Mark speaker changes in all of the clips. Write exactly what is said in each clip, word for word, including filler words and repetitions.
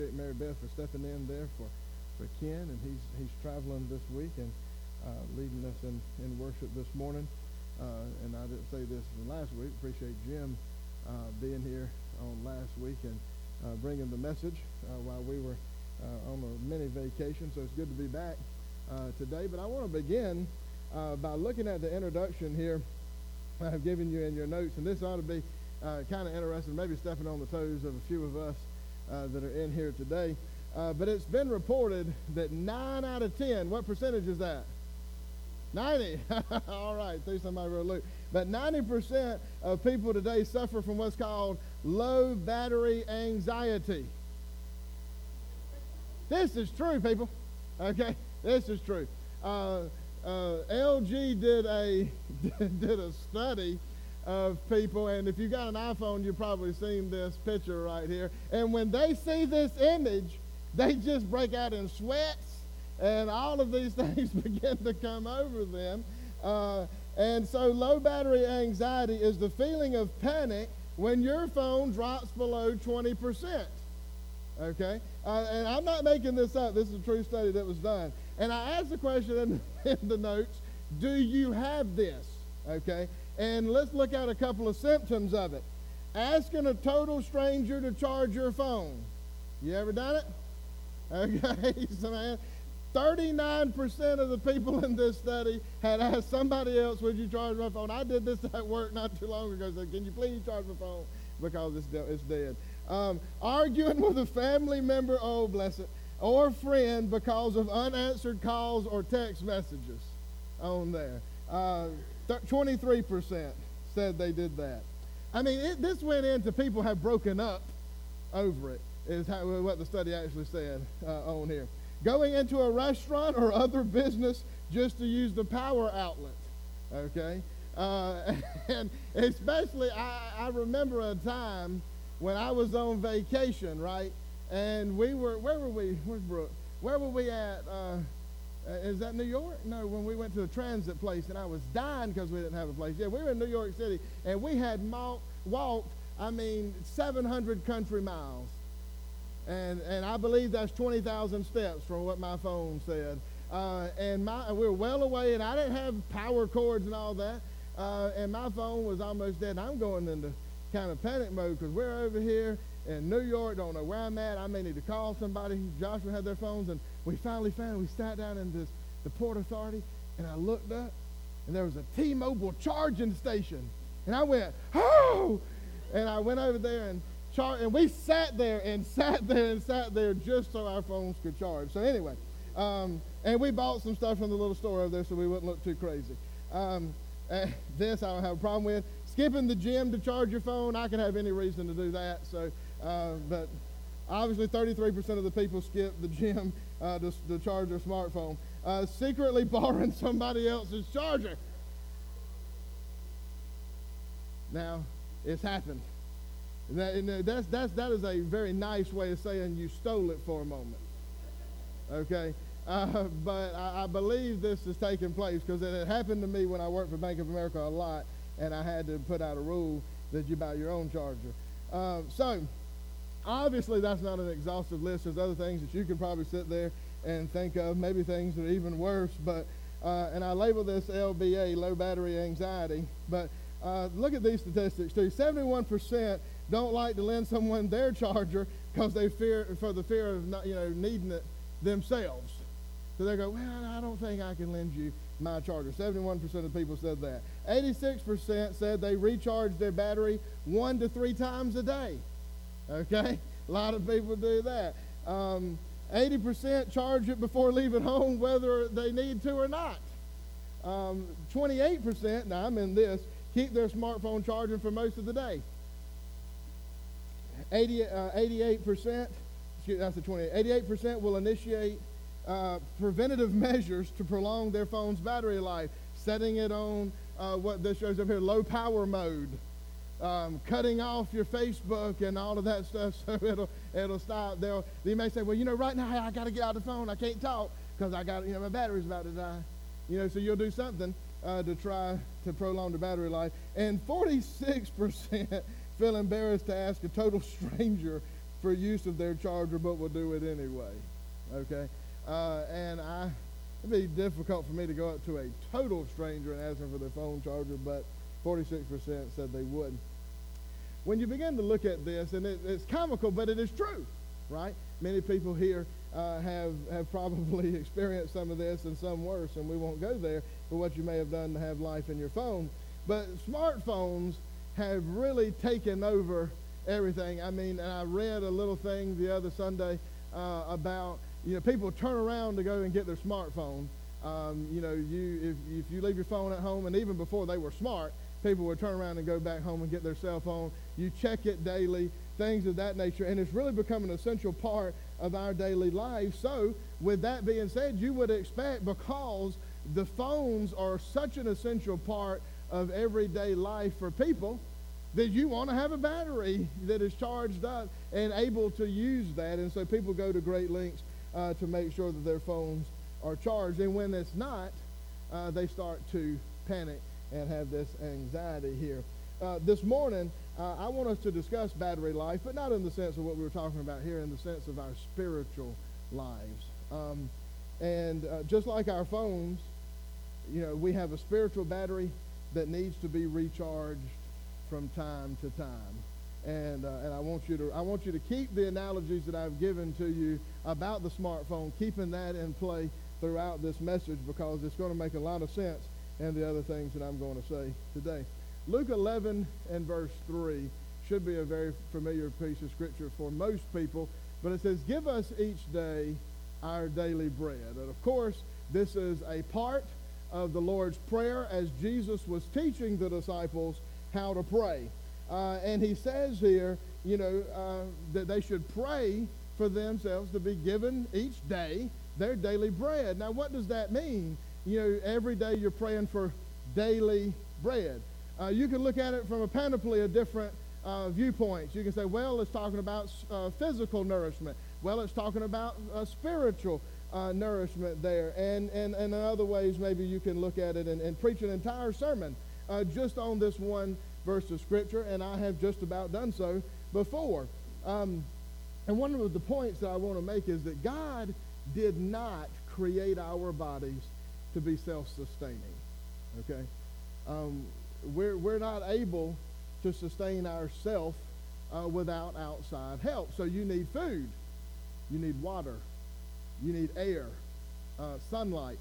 Speaker 1: Mary Beth for stepping in there for, for Ken, and he's he's traveling this week and uh, leading us in, in worship this morning. Uh, and I didn't say this last week. Appreciate Jim uh, being here on last week and uh, bringing the message uh, while we were uh, on a mini vacation. So it's good to be back uh, today. But I want to begin uh, by looking at the introduction here I've given you in your notes, and this ought to be uh, kind of interesting, maybe stepping on the toes of a few of us Uh, that are in here today. Uh, but it's been reported that nine out of ten, what percentage is that? ninety. All right, threw somebody real loose. But ninety percent of people today suffer from what's called low battery anxiety. This is true, people. Okay, this is true. Uh, uh, L G did a did a study of people, and if you've got an iPhone, you've probably seen this picture right here. And when they see this image, they just break out in sweats, and all of these things begin to come over them. Uh, and so low battery anxiety is the feeling of panic when your phone drops below twenty percent. Okay? Uh, and I'm not making this up. This is a true study that was done. And I asked the question in, in the notes, do you have this? Okay? And let's look at a couple of symptoms of it. Asking a total stranger to charge your phone. You ever done it? Okay, so man, thirty-nine percent of the people in this study had asked somebody else, would you charge my phone? I did this at work not too long ago. Said, can you please charge my phone? Because it's, de- it's dead. Um, arguing with a family member, oh bless it, or friend because of unanswered calls or text messages on there. Uh, twenty-three percent said they did that. I mean, it, this went into people have broken up over it, is how, what the study actually said uh, on here. Going into a restaurant or other business just to use the power outlet, okay? Uh, and especially, I, I remember a time when I was on vacation, right? And we were, where were we? Where's Brooke? Where were we at? Uh, Uh, is that New York? No, when we went to a transit place, and I was dying because we didn't have a place. Yeah, we were in New York City, and we had ma- walked, I mean, seven hundred country miles. And and I believe that's twenty thousand steps from what my phone said. Uh, and my we were well away, and I didn't have power cords and all that. Uh, and my phone was almost dead. And I'm going into kind of panic mode because we're over here in New York, don't know where I'm at. I may need to call somebody. Joshua had their phones, and we finally found, we sat down in this, the Port Authority, and I looked up, and there was a T-Mobile charging station. And I went, oh! And I went over there and charged, and we sat there and sat there and sat there just so our phones could charge. So anyway, um, and we bought some stuff from the little store over there so we wouldn't look too crazy. Um, uh, this I don't have a problem with. Skipping the gym to charge your phone, I can have any reason to do that. So, uh, but obviously thirty-three percent of the people skip the gym uh, to, to charge their smartphone. Uh, secretly borrowing somebody else's charger. Now, it's happened. And that, and that's, that's, that is a very nice way of saying you stole it for a moment. Okay? Uh, but I, I believe this is taking place because it had happened to me when I worked for Bank of America a lot, and I had to put out a rule that you buy your own charger. Uh, so, obviously, that's not an exhaustive list. There's other things that you could probably sit there and think of, maybe things that are even worse. But uh, and I label this L B A, low battery anxiety. But uh, look at these statistics too. seventy-one percent don't like to lend someone their charger because they fear for the fear of not, you know, needing it themselves. So they go, well, I don't think I can lend you my charger. seventy-one percent of people said that. eighty-six percent said they recharge their battery one to three times a day. Okay? A lot of people do that. Um, eighty percent charge it before leaving home whether they need to or not. Um, twenty-eight percent, now I'm in this, keep their smartphone charging for most of the day. eighty, uh, eighty-eight percent, excuse, that's the twenty-eight, eighty-eight percent will initiate uh, preventative measures to prolong their phone's battery life, setting it on uh, what this shows up here, low power mode. Um, cutting off your Facebook and all of that stuff so it'll it'll stop. They'll, they may say, well, you know, right now I got to get out of the phone. I can't talk because I got, you know, my battery's about to die. You know, so you'll do something uh, to try to prolong the battery life. And forty-six percent feel embarrassed to ask a total stranger for use of their charger, but will do it anyway. Okay? Uh, and I, it'd be difficult for me to go up to a total stranger and ask them for their phone charger, but forty-six percent said they would. When you begin to look at this, and it, it's comical, but it is true, right? Many people here uh, have, have probably experienced some of this and some worse, and we won't go there for what you may have done to have life in your phone. But smartphones have really taken over everything. I mean, and I read a little thing the other Sunday uh, about, you know, people turn around to go and get their smartphone. Um, you know, you if, if you leave your phone at home, and even before they were smart, people would turn around and go back home and get their cell phone. You check it daily, things of that nature, and it's really become an essential part of our daily life. So, with that being said, you would expect, because the phones are such an essential part of everyday life for people, that you want to have a battery that is charged up and able to use that. And so people go to great lengths uh, to make sure that their phones are charged. And when it's not, uh, they start to panic and have this anxiety here. Uh, this morning, uh, I want us to discuss battery life, but not in the sense of what we were talking about here, in the sense of our spiritual lives. Um, and uh, just like our phones, you know, we have a spiritual battery that needs to be recharged from time to time. And uh, and I want you to I want you to keep the analogies that I've given to you about the smartphone, keeping that in play throughout this message, because it's going to make a lot of sense in the other things that I'm going to say today. Luke eleven and verse three should be a very familiar piece of scripture for most people, but it says, "Give us each day our daily bread." And of course, this is a part of the Lord's Prayer as Jesus was teaching the disciples how to pray. Uh, and he says here, you know, uh, that they should pray for themselves to be given each day their daily bread. Now, what does that mean? You know, every day you're praying for daily bread. Uh, you can look at it from a panoply of different uh, viewpoints. You can say, well, it's talking about uh, physical nourishment. Well, it's talking about uh, spiritual uh, nourishment there. And, and, and in other ways, maybe you can look at it and, and preach an entire sermon uh, just on this one verse of Scripture, and I have just about done so before. Um, and one of the points that I want to make is that God did not create our bodies to be self-sustaining, okay? Um, we're, we're not able to sustain ourselves uh, without outside help. So you need food, you need water, you need air, uh, sunlight,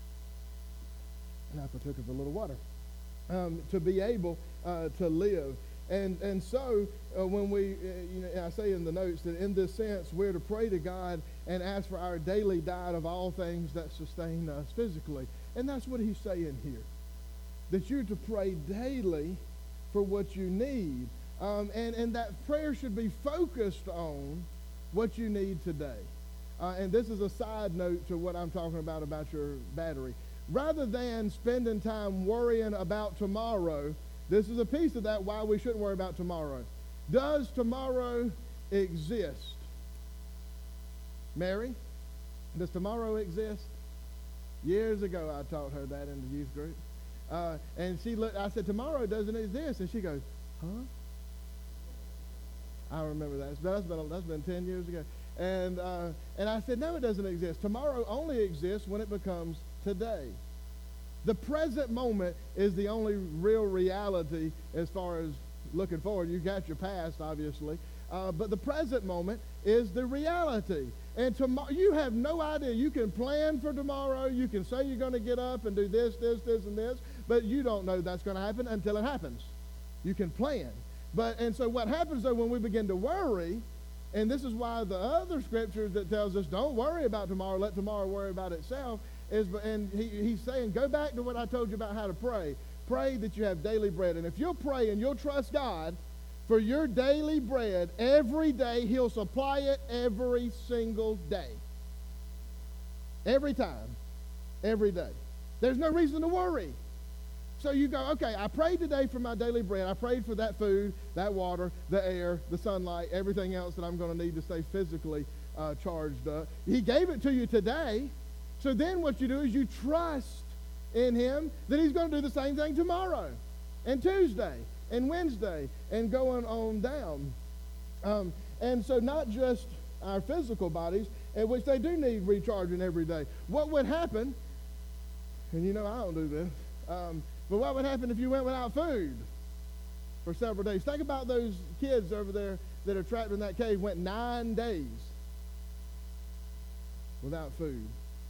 Speaker 1: and I partook of a little water, um, to be able uh, to live. And and so uh, when we, uh, you know, I say in the notes that in this sense we're to pray to God and ask for our daily diet of all things that sustain us physically. And that's what he's saying here, that you're to pray daily for what you need. Um, and, and that prayer should be focused on what you need today. Uh, and this is a side note to what I'm talking about about your battery. Rather than spending time worrying about tomorrow, this is a piece of that why we shouldn't worry about tomorrow. Does tomorrow exist? Mary, does tomorrow exist? Years ago, I taught her that in the youth group. Uh, and she looked, I said, tomorrow doesn't exist. And she goes, huh? I remember that. That's been, that's been ten years ago. And, uh, and I said, no, it doesn't exist. Tomorrow only exists when it becomes today. The present moment is the only real reality as far as looking forward. You got your past, obviously. Uh, but the present moment is the reality. And tomorrow, you have no idea. You can plan for tomorrow. You can say you're going to get up and do this, this, this, and this. But you don't know that's going to happen until it happens. You can plan. But and so what happens, though, when we begin to worry, and this is why the other scripture that tells us don't worry about tomorrow, let tomorrow worry about itself, is, and he, he's saying, go back to what I told you about how to pray. Pray that you have daily bread. And if you'll pray and you'll trust God for your daily bread every day, he'll supply it every single day. Every time. Every day. There's no reason to worry. So you go, okay, I prayed today for my daily bread. I prayed for that food, that water, the air, the sunlight, everything else that I'm going to need to stay physically uh, charged up. He gave it to you today. So then what you do is you trust in him that he's going to do the same thing tomorrow and Tuesday and Wednesday and going on down. Um, And so not just our physical bodies, in which they do need recharging every day. What would happen, and you know I don't do this, um, but what would happen if you went without food for several days? Think about those kids over there that are trapped in that cave, went nine days without food.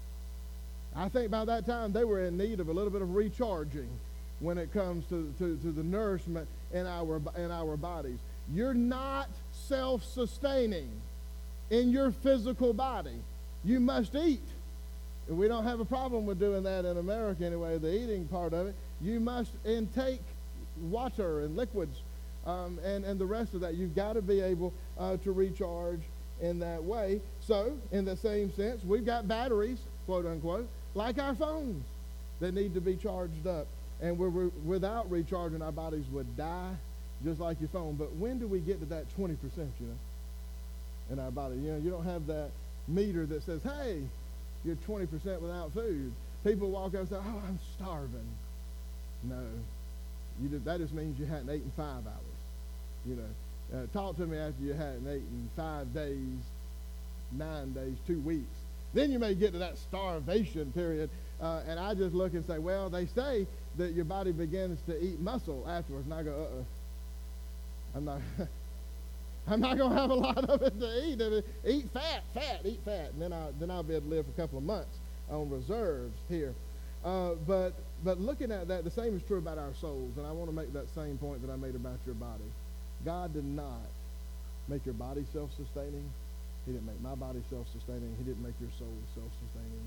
Speaker 1: I think by that time they were in need of a little bit of recharging when it comes to, to, to the nourishment in our, in our bodies. You're not self-sustaining in your physical body. You must eat. And we don't have a problem with doing that in America anyway, the eating part of it. You must intake water and liquids um, and, and the rest of that. You've got to be able uh, to recharge in that way. So, in the same sense, we've got batteries, quote unquote, like our phones that need to be charged up. And we're, we're, without recharging, our bodies would die just like your phone. But when do we get to that twenty percent, you know, in our body? You know, you don't have that meter that says, hey, you're twenty percent without food. People walk up and say, oh, I'm starving. No. You just, that just means you hadn't eaten five hours. You know, uh, talk to me after you hadn't eaten five days, nine days, two weeks. Then you may get to that starvation period. Uh, and I just look and say, well, they say that your body begins to eat muscle afterwards. And I go, uh-uh. I'm not, I'm not going to have a lot of it to eat. Eat fat, fat, eat fat. And then, I, then I'll be able to live for a couple of months on reserves here. Uh, but, but looking at that, the same is true about our souls. And I want to make that same point that I made about your body. God did not make your body self-sustaining. He didn't make my body self-sustaining. He didn't make your soul self-sustaining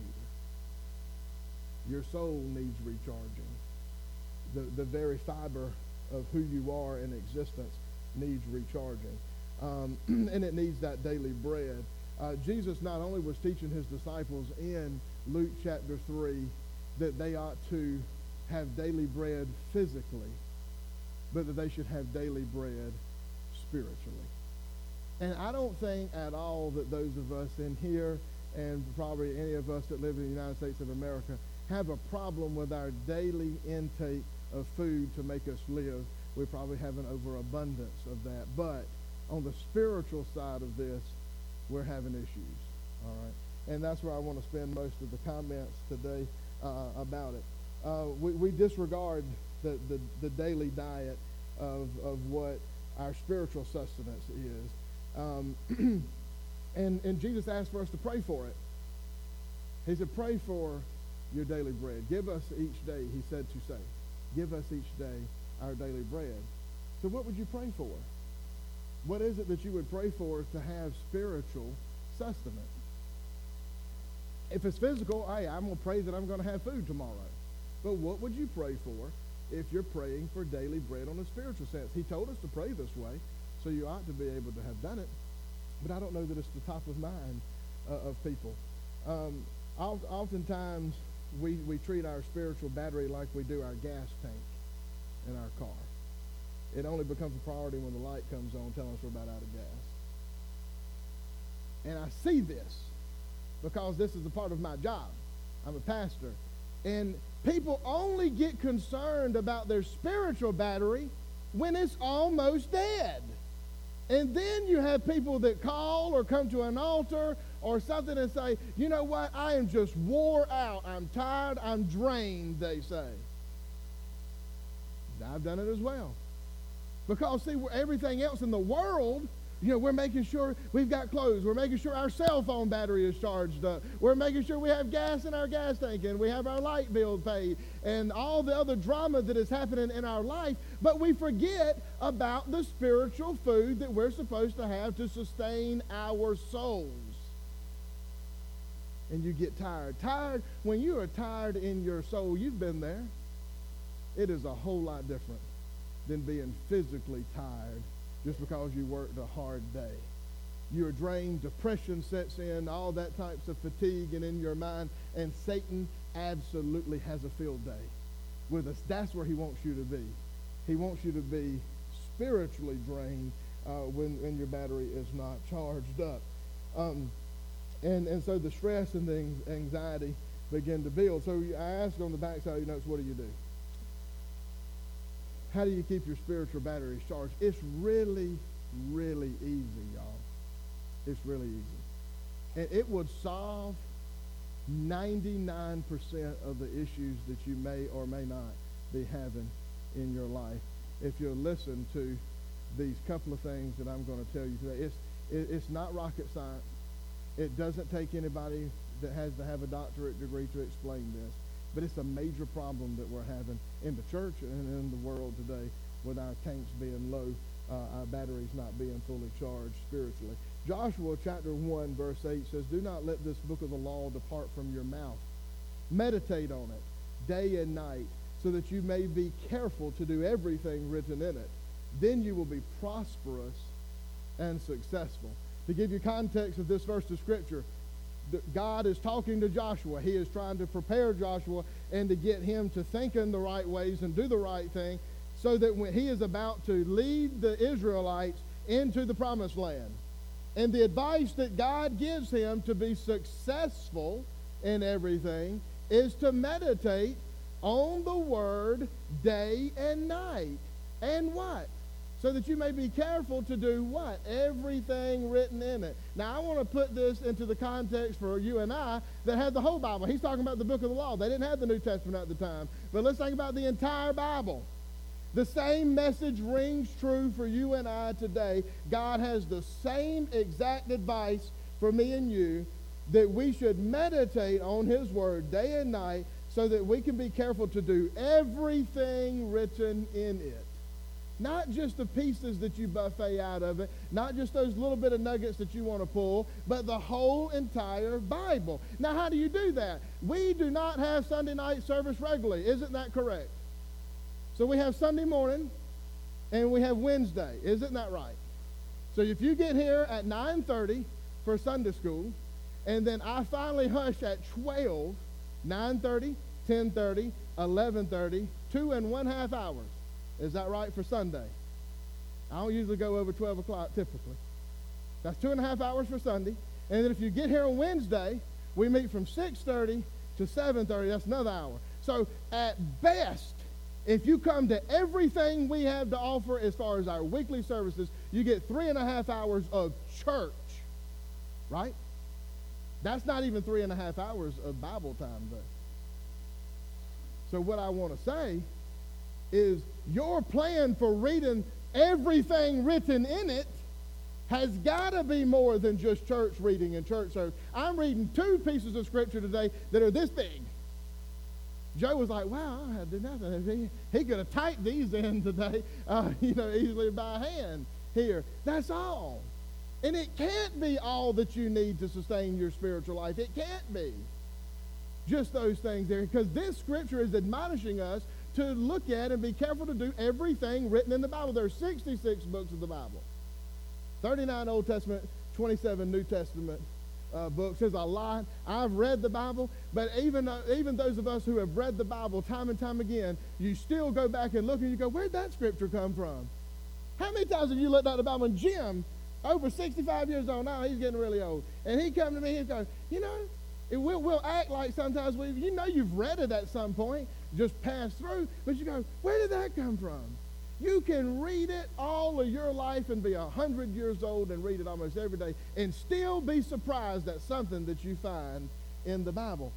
Speaker 1: either. Your soul needs recharging. The, the very fiber of who you are in existence needs recharging. Um, and it needs that daily bread. Uh, Jesus not only was teaching his disciples in Luke chapter three that they ought to have daily bread physically, but that they should have daily bread spiritually. And I don't think at all that those of us in here, and probably any of us that live in the United States of America, have a problem with our daily intake of food to make us live. We probably have an overabundance of that. But on the spiritual side of this, we're having issues. All right? And that's where I want to spend most of the comments today uh, about it. Uh, we, we disregard the, the, the daily diet of, of what our spiritual sustenance is. Um, and, and Jesus asked for us to pray for it. He said, pray for your daily bread. Give us each day, he said to say. Give us each day our daily bread. So what would you pray for? What is it that you would pray for to have spiritual sustenance? If it's physical, hey, I'm going to pray that I'm going to have food tomorrow. But what would you pray for if you're praying for daily bread on a spiritual sense? He told us to pray this way, so you ought to be able to have done it. But I don't know that it's the top of mind uh, of people. Um, oftentimes, we, we treat our spiritual battery like we do our gas tank in our car. It only becomes a priority when the light comes on telling us we're about out of gas. And I see this because this is a part of my job. I'm a pastor. And people only get concerned about their spiritual battery when it's almost dead. And then you have people that call or come to an altar or something and say, you know what, I am just wore out. I'm tired. I'm drained, they say. I've done it as well. Because, see, everything else in the world, you know, we're making sure we've got clothes. We're making sure our cell phone battery is charged up. We're making sure we have gas in our gas tank and we have our light bill paid and all the other drama that is happening in our life. But we forget about the spiritual food that we're supposed to have to sustain our souls. And you get tired. Tired, when you are tired in your soul, you've been there. It is a whole lot different than being physically tired just because you worked a hard day. You're drained, depression sets in, all that types of fatigue and in your mind, and Satan absolutely has a field day with us. That's where he wants you to be. He wants you to be spiritually drained uh, when, when your battery is not charged up. Um, and, and so the stress and the anxiety begin to build. So I asked on the backside of your notes, what do you do? How do you keep your spiritual batteries charged? It's really, really easy, y'all. It's really easy. And it would solve ninety-nine percent of the issues that you may or may not be having in your life if you'll listen to these couple of things that I'm going to tell you today. It's, it, it's not rocket science. It doesn't take anybody that has to have a doctorate degree to explain this. But it's a major problem that we're having in the church and in the world today with our tanks being low, uh, our batteries not being fully charged spiritually. Joshua chapter one verse eight says, "Do not let this book of the law depart from your mouth. Meditate on it day and night, so that you may be careful to do everything written in it. Then you will be prosperous and successful." To give you context of this verse of Scripture, God is talking to Joshua. He is trying to prepare Joshua and to get him to think in the right ways and do the right thing, so that when he is about to lead the Israelites into the promised land. And the advice that God gives him to be successful in everything is to meditate on the Word day and night. And what? So that you may be careful to do what? Everything written in it. Now, I want to put this into the context for you and I that had the whole Bible. He's talking about the book of the law. They didn't have the New Testament at the time. But let's think about the entire Bible. The same message rings true for you and I today. God has the same exact advice for me and you, that we should meditate on His Word day and night so that we can be careful to do everything written in it. Not just the pieces that you buffet out of it, not just those little bit of nuggets that you want to pull, but the whole entire Bible. Now, how do you do that? We do not have Sunday night service regularly. Isn't that correct? So we have Sunday morning and we have Wednesday. Isn't that right? So if you get here at nine thirty for Sunday school, and then I finally hush at twelve, nine thirty, ten thirty, eleven thirty, two and one half hours. Is that right for Sunday? I don't usually go over twelve o'clock typically. That's two and a half hours for Sunday. And then if you get here on Wednesday, we meet from six thirty to seven thirty. That's another hour. So at best, if you come to everything we have to offer as far as our weekly services, you get three and a half hours of church, right? That's not even three and a half hours of Bible time, though. So what I want to say is your plan for reading everything written in it has got to be more than just church reading and church service. I'm reading two pieces of Scripture today that are this big. Joe was like, wow, I had to do nothing. He, he could have typed these in today, uh, you know, easily by hand here. That's all. And it can't be all that you need to sustain your spiritual life. It can't be just those things there, because this Scripture is admonishing us to look at and be careful to do everything written in the Bible. There are sixty-six books of the Bible. thirty-nine Old Testament, twenty-seven New Testament uh, books. There's a lot. I've read the Bible, but even, uh, even those of us who have read the Bible time and time again, you still go back and look and you go, where'd that Scripture come from? How many times have you looked at the Bible? And Jim, over sixty-five years old now, he's getting really old. And he come to me and goes, you know, it will, we'll act like sometimes we, you know you've read it at some point, just pass through, but you go, where did that come from? You can read it all of your life and be a hundred years old and read it almost every day and still be surprised at something that you find in the Bible.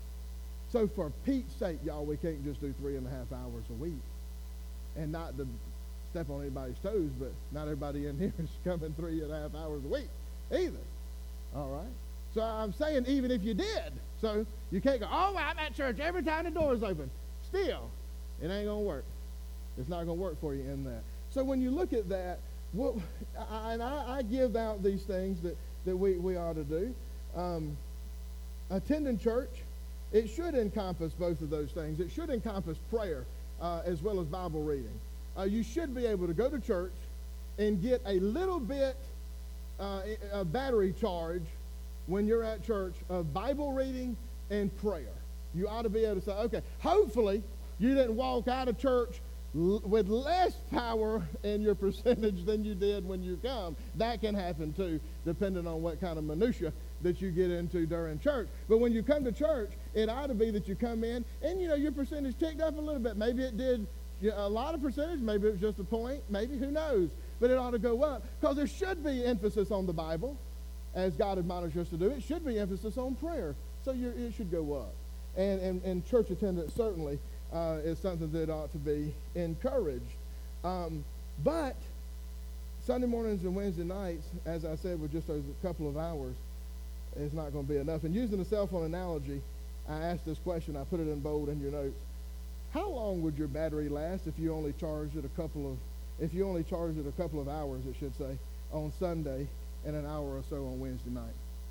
Speaker 1: So for Pete's sake, y'all, we can't just do three and a half hours a week. And not to step on anybody's toes, but not everybody in here is coming three and a half hours a week either. All right? So I'm saying even if you did, so you can't go, oh, I'm at church every time the door's open. Still, it ain't going to work. It's not going to work for you in that. So when you look at that, what, I, and I, I give out these things that, that we, we ought to do. Um, attending church, it should encompass both of those things. It should encompass prayer uh, as well as Bible reading. Uh, you should be able to go to church and get a little bit uh, a battery charge when you're at church of Bible reading and prayer. You ought to be able to say, okay, hopefully you didn't walk out of church l- with less power in your percentage than you did when you come. That can happen too, depending on what kind of minutia that you get into during church. But when you come to church, it ought to be that you come in and, you know, your percentage ticked up a little bit. Maybe it did a lot of percentage, maybe it was just a point, maybe, who knows? But it ought to go up because there should be emphasis on the Bible. as God admonishes us to do, it should be emphasis on prayer. So your, it should go up. And, and, and church attendance certainly uh, is something that ought to be encouraged. Um, but Sunday mornings and Wednesday nights, as I said, with just a couple of hours, is not going to be enough. And using the cell phone analogy, I asked this question. I put it in bold in your notes. How long would your battery last if you only charged it a couple of, if you only charged it a couple of hours, it should say, on Sunday and an hour or so on Wednesday night?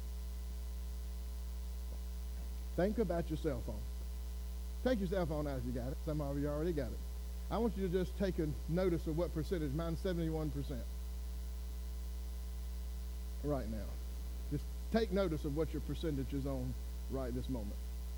Speaker 1: Think about your cell phone. Take your cell phone out if you got it. Some of you already got it. I want you to just take a notice of what percentage. Mine's seventy-one percent right now. Just take notice of what your percentage is on right this moment.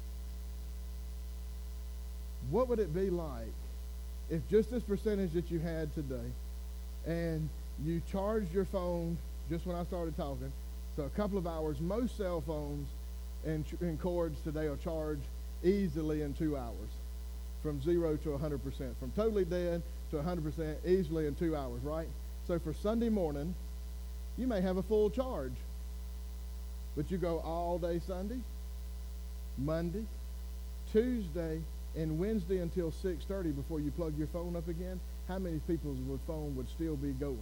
Speaker 1: What would it be like if just this percentage that you had today, and you charged your phone just when I started talking, so a couple of hours. Most cell phones and, and cords today will charge easily in two hours, from zero to one hundred percent, from totally dead to one hundred percent easily in two hours, right? So for Sunday morning, you may have a full charge, but you go all day Sunday, Monday, Tuesday, and Wednesday until six thirty before you plug your phone up again. How many people's phone would still be going?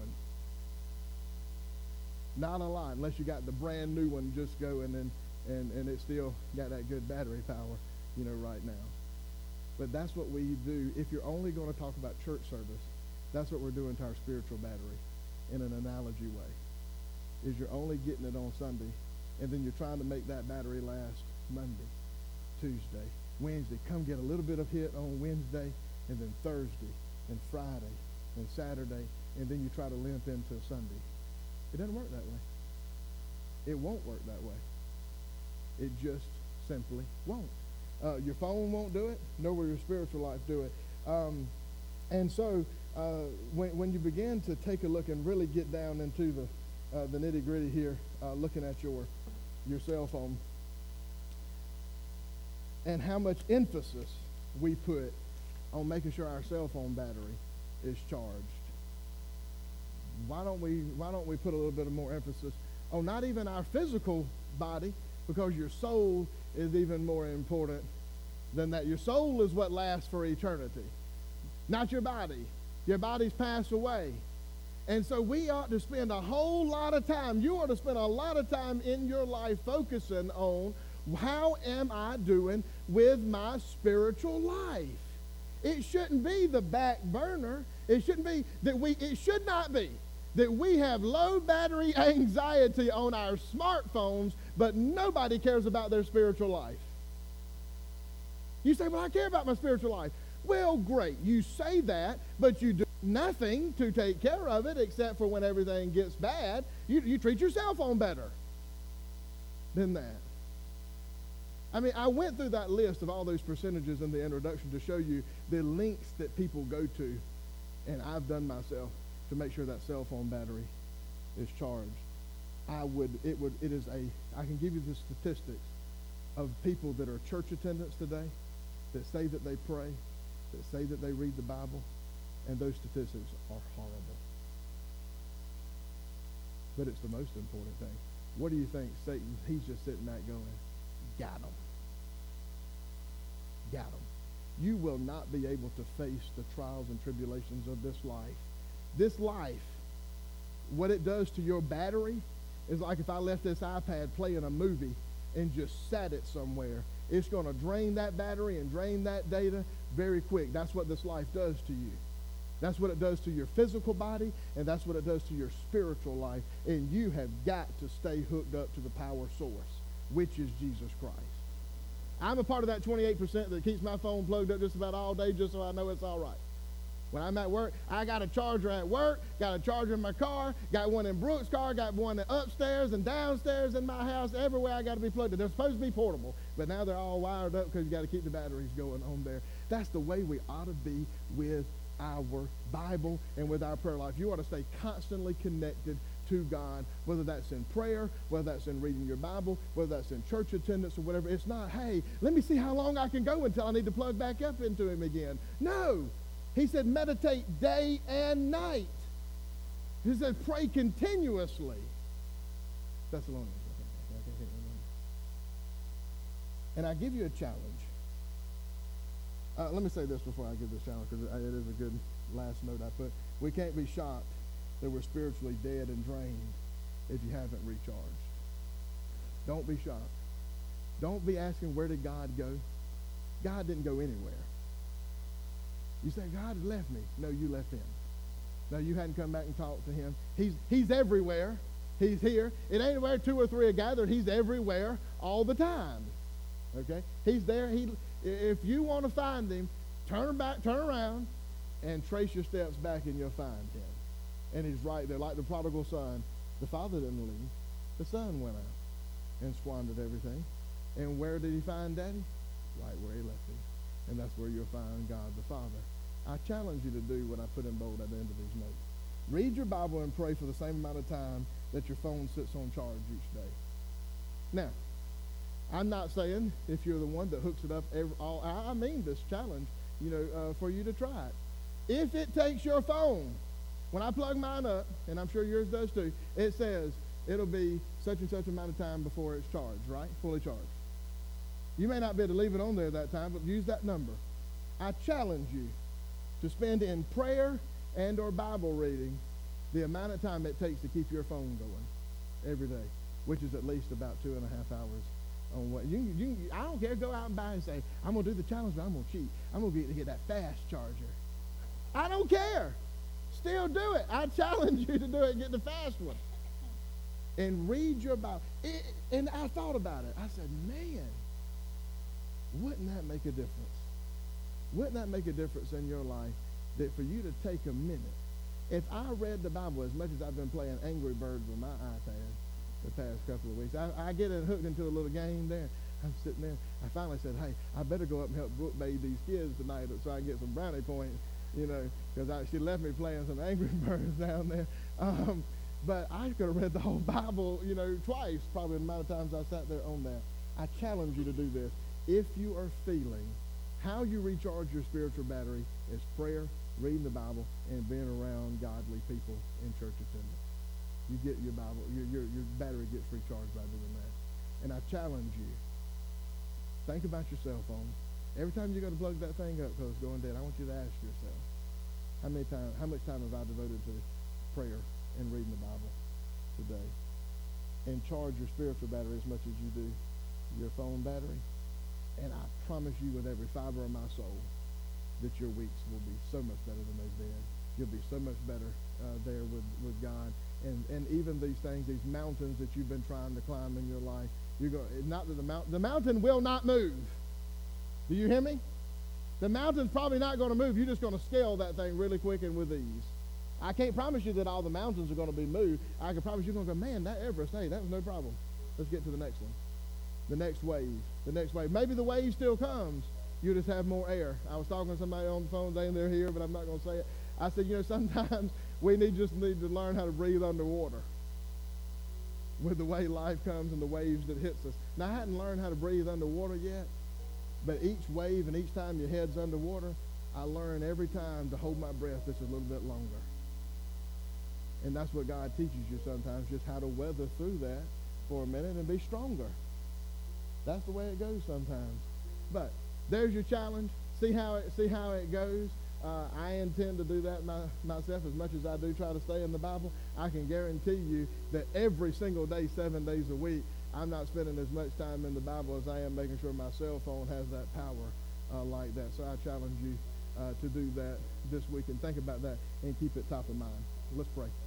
Speaker 1: Not a lot, unless you got the brand new one just going and, and, and it still got that good battery power, you know, right now. But that's what we do. If you're only going to talk about church service, that's what we're doing to our spiritual battery in an analogy way. Is you're only getting it on Sunday, and then you're trying to make that battery last Monday, Tuesday, Wednesday. Come get a little bit of hit on Wednesday, and then Thursday, and Friday, and Saturday, and then you try to limp into Sunday. It doesn't work that way. It won't work that way. It just simply won't. Uh, your phone won't do it, nor will your spiritual life do it. Um, and so uh, when, when you begin to take a look and really get down into the, uh, the nitty-gritty here, uh, looking at your, your cell phone, and how much emphasis we put on making sure our cell phone battery is charged. Why don't we, why don't we put a little bit of more emphasis on not even our physical body, because your soul is even more important than that. Your soul is what lasts for eternity, not your body. Your body's passed away. And so we ought to spend a whole lot of time, you ought to spend a lot of time in your life focusing on, how am I doing with my spiritual life? It shouldn't be the back burner. It shouldn't be that we, it should not be that we have low battery anxiety on our smartphones, but nobody cares about their spiritual life. You say, well, I care about my spiritual life. Well, great. You say that, but you do nothing to take care of it except for when everything gets bad. You, you treat your cell phone better than that. I mean, I went through that list of all those percentages in the introduction to show you the lengths that people go to, and I've done myself to make sure that cell phone battery is charged. I would, it would, it is a, I can give you the statistics of people that are church attendants today that say that they pray, that say that they read the Bible, and those statistics are horrible. But it's the most important thing. What do you think Satan, he's just sitting back going, got him. Got him. You will not be able to face the trials and tribulations of this life. This life, what it does to your battery is like if I left this iPad playing a movie and just sat it somewhere. It's going to drain that battery and drain that data very quick. That's what this life does to you. That's what it does to your physical body, and that's what it does to your spiritual life. And you have got to stay hooked up to the power source, which is Jesus Christ. I'm a part of that twenty-eight percent that keeps my phone plugged up just about all day just so I know it's all right. When I'm at work, I got a charger at work, got a charger in my car, got one in Brooks' car, got one upstairs and downstairs in my house. Everywhere I got to be plugged in. They're supposed to be portable, but now they're all wired up because you got to keep the batteries going on there. That's the way we ought to be with our Bible and with our prayer life. You ought to stay constantly connected to God, whether that's in prayer, whether that's in reading your Bible, whether that's in church attendance or whatever. It's not, hey, let me see how long I can go until I need to plug back up into him again. No. He said meditate day and night. He said pray continuously. Thessalonians, I think. I can't remember. And I give you a challenge. Uh, let me say this before I give this challenge, because it is a good last note I put. We can't be shocked that we're spiritually dead and drained if you haven't recharged. Don't be shocked. Don't be asking, where did God go? God didn't go anywhere. You say, God left me. No, you left him. No, you hadn't come back and talked to him. He's, he's everywhere. He's here. It ain't where two or three are gathered. He's everywhere all the time. Okay? He's there. He, if you want to find him, turn back, turn around, and trace your steps back, and you'll find him. And he's right there, like the prodigal son. The father didn't leave. The son went out and squandered everything. And where did he find Daddy? Right where he left him. And that's where you'll find God the Father. I challenge you to do what I put in bold at the end of these notes. Read your Bible and pray for the same amount of time that your phone sits on charge each day. Now, I'm not saying if you're the one that hooks it up every, all, I mean this challenge, you know, uh, for you to try it. If it takes your phone, when I plug mine up, and I'm sure yours does too, it says it'll be such and such amount of time before it's charged, right? Fully charged. You may not be able to leave it on there that time, but use that number. I challenge you to spend in prayer and or Bible reading the amount of time it takes to keep your phone going every day, which is at least about two and a half hours on what you, you I don't care. Go out and buy and say, I'm going to do the challenge, but I'm going to cheat. I'm going to get, get that fast charger. I don't care. Still do it. I challenge you to do it and get the fast one. And read your Bible. It, and I thought about it. I said, man, wouldn't that make a difference? Wouldn't that make a difference in your life that for you to take a minute? If I read the Bible as much as I've been playing Angry Birds with my iPad the past couple of weeks, I, I get it hooked into a little game there. I'm sitting there. I finally said, hey, I better go up and help Brooke bathe these kids tonight so I can get some brownie points, you know, because she left me playing some Angry Birds down there. Um, but I could have read the whole Bible, you know, twice, probably the amount of times I sat there on that. I challenge you to do this. If you are feeling how you recharge your spiritual battery is prayer, reading the Bible, and being around godly people in church attendance. You get your Bible, your, your, your battery gets recharged by doing that. And I challenge you, think about your cell phone. Every time you go to plug that thing up because it's going dead, I want you to ask yourself, how many time, how much time have I devoted to prayer and reading the Bible today? And charge your spiritual battery as much as you do your phone battery. And I promise you with every fiber of my soul that your weeks will be so much better than they've been. You'll be so much better uh, there with, with God. And and even these things, these mountains that you've been trying to climb in your life, you're going, not that the mountain, the mountain will not move. Do you hear me? The mountain's probably not going to move. You're just going to scale that thing really quick and with ease. I can't promise you that all the mountains are going to be moved. I can promise you're going to go, man, that Everest, hey, that was no problem. Let's get to the next one. The next wave, the next wave. Maybe the wave still comes. You just have more air. I was talking to somebody on the phone. They ain't they're here, but I'm not going to say it. I said, you know, sometimes we need just need to learn how to breathe underwater with the way life comes and the waves that hits us. Now, I hadn't learned how to breathe underwater yet, but each wave and each time your head's underwater, I learn every time to hold my breath just a little bit longer. And that's what God teaches you sometimes, just how to weather through that for a minute and be stronger. That's the way it goes sometimes. But there's your challenge. See how it, see how it goes. Uh, I intend to do that my, myself as much as I do try to stay in the Bible. I can guarantee you that every single day, seven days a week, I'm not spending as much time in the Bible as I am making sure my cell phone has that power uh, like that. So I challenge you uh, to do that this week and think about that and keep it top of mind. Let's pray.